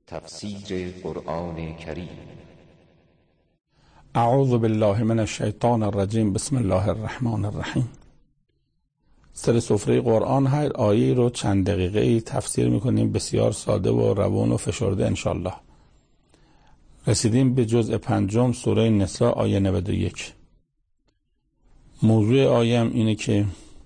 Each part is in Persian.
تفسیر قرآن کریم. اعوذ بالله من الشیطان الرجیم. بسم الله الرحمن الرحیم. سر سفره قرآن هر آیه رو چند دقیقه تفسیر میکنیم، بسیار ساده و روان و فشرده انشالله. رسیدیم به جزء 5 سوره نساء آیه 91. موضوع آیه هم اینه که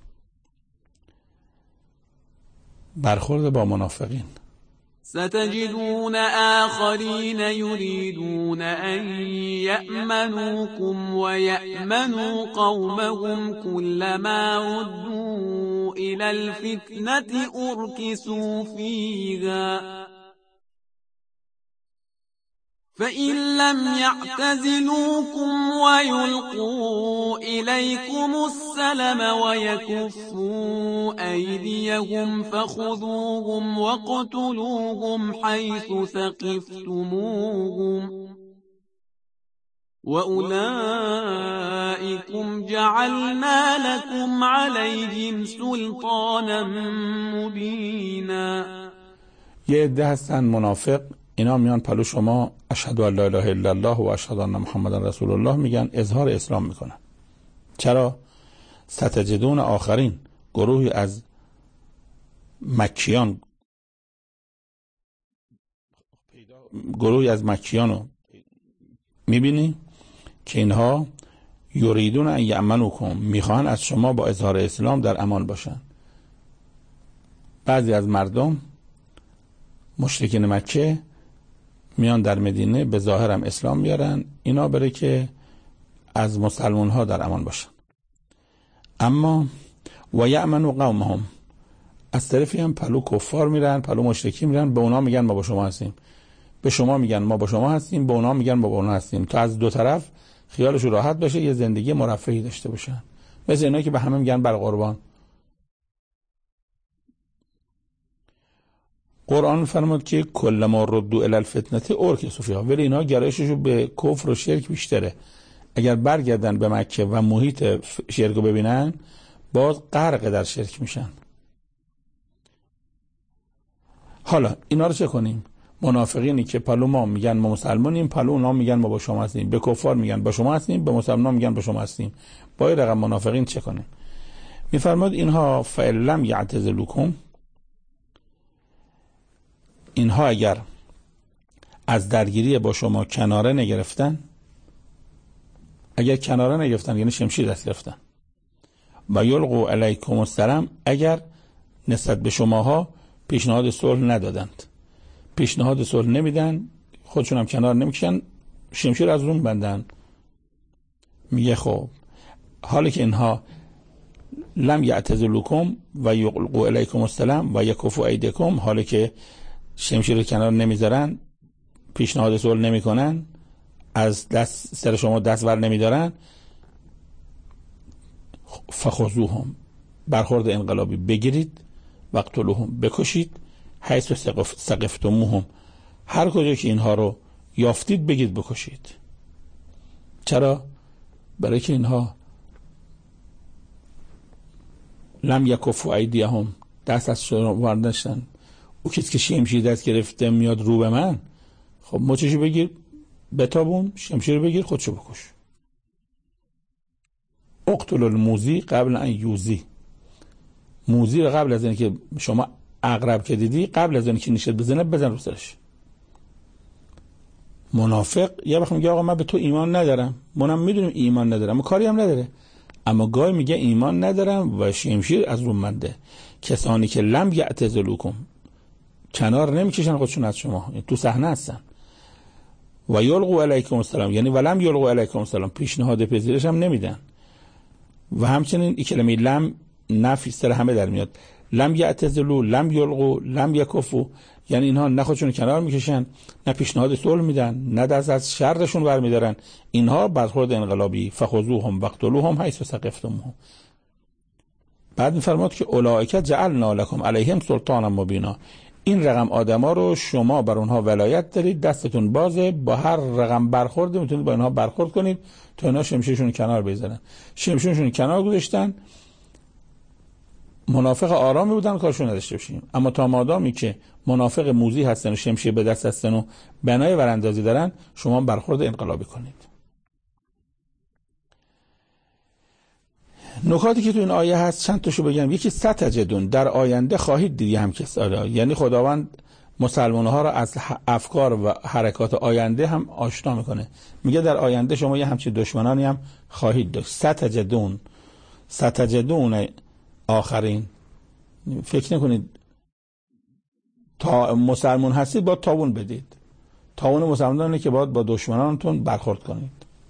برخورد با منافقین. ستجدون آخرین یریدون ان یأمنوکم و یأمنوا قومهم كلما ردوا الى الفتنة ارکسوا فیها فإن لم يعتزلوكم ويلقوا إليكم السلم ويكفوا أيديهم فخذوهم واقتلوهم حيث ثقفتموهم وأولئكم جعلنا لكم عليهم سلطانا مبينا. یه عده هستن منافق، اینا میان پلو شما اشهد ان لا اله الا الله و اشهد ان محمد رسول الله میگن، اظهار اسلام میکنن. چرا؟ ستجدون آخرین، گروهی از مکیان رو میبینی که اینها یریدون ان یأمنوکم، میخوان از شما با اظهار اسلام در امان باشن. بعضی از مردم مشرکین مکه میان در مدینه، به ظاهرم اسلام میارن، اینا بره که از مسلمان ها در امان باشن. اما و یأمنوا قومهم، از طرفی هم پلو کفار میرن، پلو مشرکی میرن، به اونا میگن ما با شما هستیم، به شما میگن ما با شما هستیم، به اونا میگن ما با اونا هستیم، تا از دو طرف خیالش راحت بشه، یه زندگی مرفهی داشته باشن. مثل اینا که به همه میگن بر قربان. قرآن فرمود که کل ما ردوا الی الفتنه ارکسوا فیها، ولی اینا گرایششون به کفر و شرک بیشتره. اگر برگردن به مکه و محیط شرک رو ببینن، باز غرق در شرک میشن. حالا اینا رو چه کنیم؟ منافقینی که پلو ما میگن ما مسلمانیم، پلو اونا میگن ما با شما هستیم، به کفار میگن با شما هستیم، به مسلمانان میگن با شما هستیم. با این رقم منافقین چه کنیم؟ میفرماد اینها فإن لم یعتزلوکم، اینها اگر از درگیری با شما کناره نگرفتن، اگر کناره نگرفتن یعنی شمشیر دست گرفتن، و یلقوا علیکم السلام، اگر نسبت به شماها پیشنهاد صلح ندادند، پیشنهاد صلح نمیدن، خودشون هم کنار نمیکشن، شمشیر از روم بندن. میگه خب حالی که اینها لم یعتزلوکم و یلقوا علیکم السلام و یکفوا ایدیکم، حالی که شمشیر رو کنار نمیذارن، پیشنهاد صلح نمیکنن، از دست سر شما دست ور نمیدارن، فخذوهم، برخورد انقلابی بگیرید، واقتلوهم، بکشید، حیث ثقفتموهم، هر کجا که اینها رو یافتید بگید بکشید. چرا؟ برای که اینها لم یکفوا ایدیهم، دست از شما ورداشتن. او کسی که شمشیر دست گرفته میاد رو به من، خب مچشو بگیر بتابون، شمشیر بگیر خودشو بکش. اقتل الموذی قبل ان یوذی، موذی رو قبل از اینکه شما عقرب که دیدی، قبل از اینکه نیشت بزنه بزن رو سرش. منافق یه وقت میگه آقا من به تو ایمان ندارم، منم میدونم ایمان ندارم و کاری هم نداره، اما گاهی میگه ایمان ندارم و شمشیر از رو منده. کسانی که لم یعتزلوکم، کنار نمیکشن خودشون از شما، تو صحنه هستن. و یلقوا علیکم السلام، یعنی ولم یلقوا علیکم السلام، پیشنهاد پذیرش هم نمیدن. و همچنین این کلمه لم نفی سر همه در میاد، لم یعتزلوا، لم یلقوا، لم یکفوا، یعنی اینها نه خودشون کنار میکشن، نه پیشنهاد صلح میدن، نه دست از شرشون برمیدارن. اینها برخورد انقلابی، فخذوهم واقتلوهم حیث ثقفتموهم. بعد میفرماد که اولئک جعلنا لکم علیهم سلطانا مبینا، این رقم آدما رو شما بر اونها ولایت دارید، دستتون بازه، با هر رقم برخورد میتونید با اینها برخورد کنید، تا اینا شمشیرشون کنار بذارن. شمشیرشون کنار گذاشتن، منافق آرامی بودن کارشون نداشته باشیم. اما تا مادامی که منافق موذی هستن و شمشیر به دست هستن و بنای وراندازی دارن، شما برخورد انقلابی کنید. نکاتی که تو این آیه هست چند تاشو بگم. یکی ستجدون، در آینده خواهید دید هم کسالا، یعنی خداوند مسلمان‌ها را از افکار و حرکات آینده هم آشنا میکنه. میگه در آینده شما یه همچین دشمنانی هم خواهید داشت. ستجدون آخرین. فکر نکنید تا مسلمان هستید باید تاون بدید. تاون مسلمانانه که باید با دشمنانتون برخورد کنید.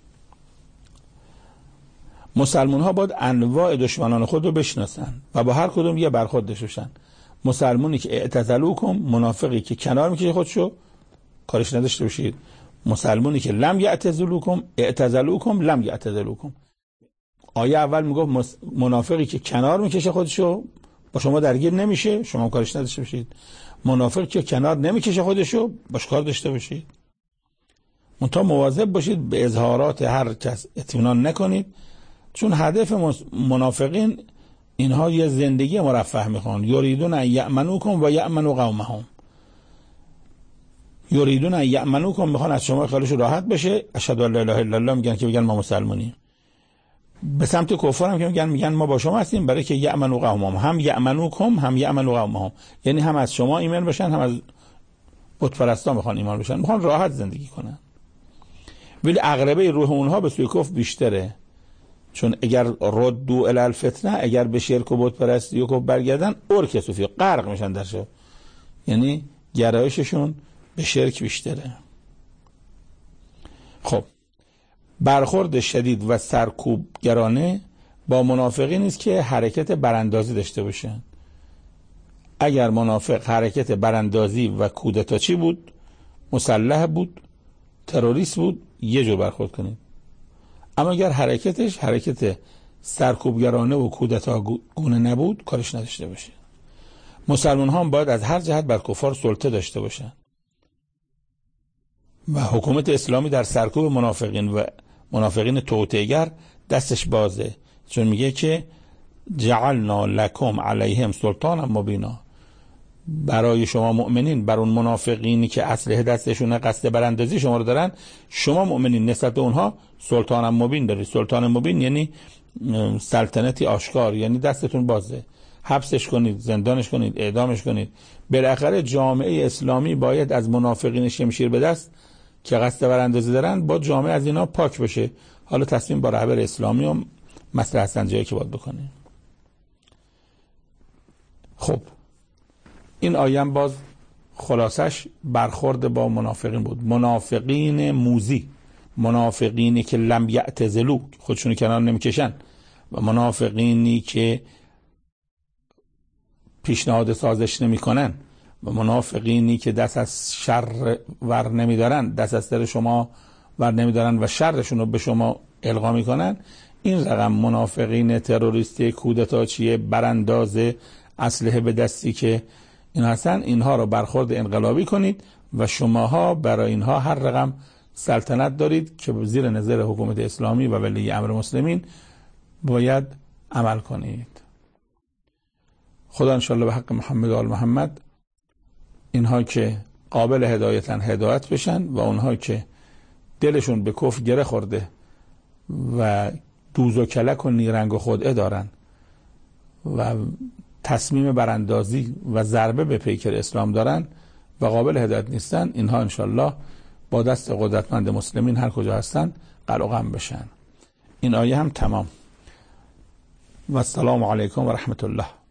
مسلمان ها باید انواع دشمنان خود رو بشناسن و با هر کدوم یه برخورد داشته باشن. مسلمانی که اعتزلوکم، منافقی که کنار میکشه خودشو، کارش نداشته باشید. مسلمانی که لم یعتزلوکم، اعتزلوکم لم یعتزلوکم. آیه اول میگفت منافقی که کنار میکشه خودشو، با شما درگیر نمیشه، شما کارش نداشته باشید. منافقی که کنار نمیکشه خودشو، باش کار داشته باشید. منتها مواظب باشید به اظهارات هر کس اطمینان نکنید، چون هدف منافقین اینها یه زندگی مرفه میخوان. یریدون ان یأمنوکم و یأمنوا قومهم. یریدون ان یأمنوکم، میخوان از شما خیالش راحت بشه. اشهد ان لا اله الا الله میگن که بگن ما مسلمونیم. به سمت کفار هم که میگن ما با شما هستیم، برای که یأمنوا قومهم، هم یأمنوکم هم یأمنوا قومهم، یعنی هم از شما ایمان بشن هم از بت پرستا میخوان ایمان بشن، میخوان راحت زندگی کنن. ولی عقربه روح اونها به سوی کفر بیشتره، چون اگر ردو الی الفتنه، اگر به شرک و بت پرستی و کفر برگردن، ارکسوا فیه، غرق میشن درش، یعنی گرایششون به شرک بیشتره. خب برخورد شدید و سرکوبگرانه با منافقین است که حرکت براندازی داشته باشن. اگر منافق حرکت براندازی و کودتاچی بود، مسلح بود، تروریست بود، یه جور برخورد کنید. اما اگر حرکتش حرکت سرکوبگرانه و کودتاگونه نبود، کارش نداشته باشه. مسلمان ها باید از هر جهت بر کفار سلطه داشته باشن و حکومت اسلامی در سرکوب منافقین و منافقین توطئه‌گر دستش بازه، چون میگه که جعلنا لکم علیهم سلطانا مبینا. برای شما مؤمنین، بر اون منافقینی که اسلحه دستشونه قصد براندازی شما رو دارن، شما مؤمنین نسبت به اونها سلطان مبین دارید. سلطان مبین یعنی سلطنتی آشکار، یعنی دستتون بازه. حبسش کنید، زندانش کنید، اعدامش کنید. بالاخره جامعه اسلامی باید از منافقین شمشیر به دست که قصد براندازی دارن، با جامعه از اینا پاک بشه. حالا تصمیم با رهبر اسلامی و مسئله هستن جایی که باید بکنیم. خب این آیه باز خلاصش برخورد با منافقین بود. منافقین موذی، منافقینی که لم یعتزلوا، خودشونو کنار نمیکشن، و منافقینی که پیشنهاد سازش نمیکنن، و منافقینی که دست از شر ور نمیدارن، دست از سر شما ور نمیدارن و شرشون رو به شما القا میکنن. این رقم منافقین تروریستی، کودتاچی، برانداز، اسلحه به دستی که این هستن، اینها رو برخورد انقلابی کنید و شماها برای اینها هر رقم سلطنت دارید که زیر نظر حکومت اسلامی و ولی امر مسلمین باید عمل کنید. خدا انشاءالله به حق محمد و آل محمد اینها که قابل هدایتن هدایت بشن و اونها که دلشون به کفر گره خورده و دوز و کلک و نیرنگ و خدعه دارن و تصمیم براندازی و ضربه به پیکر اسلام دارن و قابل هدایت نیستن، اینها انشالله با دست قدرتمند مسلمین هر کجا هستن قلقم بشن. این آیه هم تمام. و السلام علیکم و رحمت الله.